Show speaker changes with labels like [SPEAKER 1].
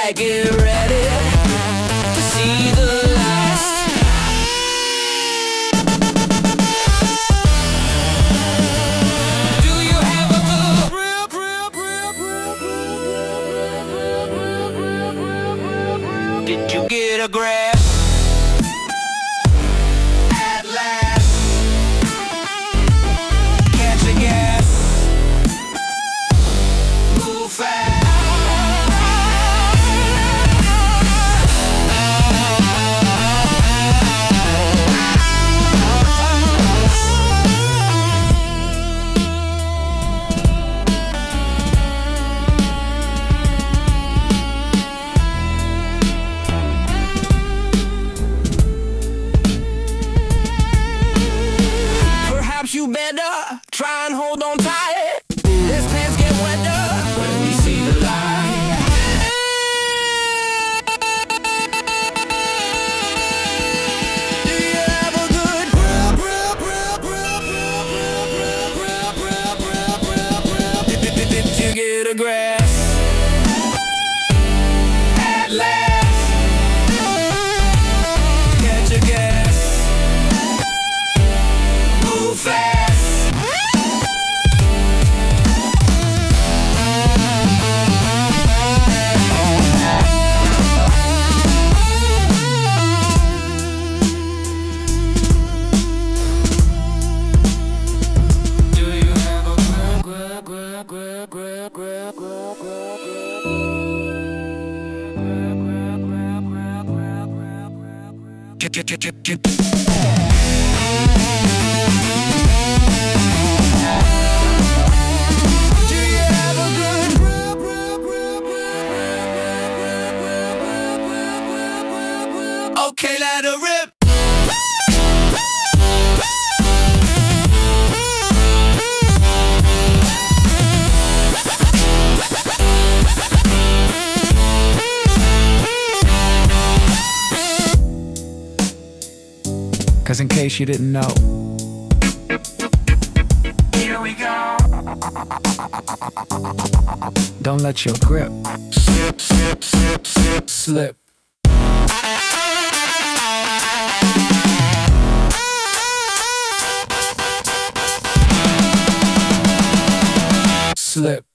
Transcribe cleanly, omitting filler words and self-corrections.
[SPEAKER 1] right, get ready to see the lights. Do you have a grip? Did you get a grab? At last, catch a gas, move fast. You better try and hold on tight. His pants get wetter when you see the light. Do you have a good Did you get a grass? At last, catch a gas, move fast. Okay, let it rip.
[SPEAKER 2] Cause in case you didn't know,
[SPEAKER 1] Here we go.
[SPEAKER 2] don't let your grip slip. Slip.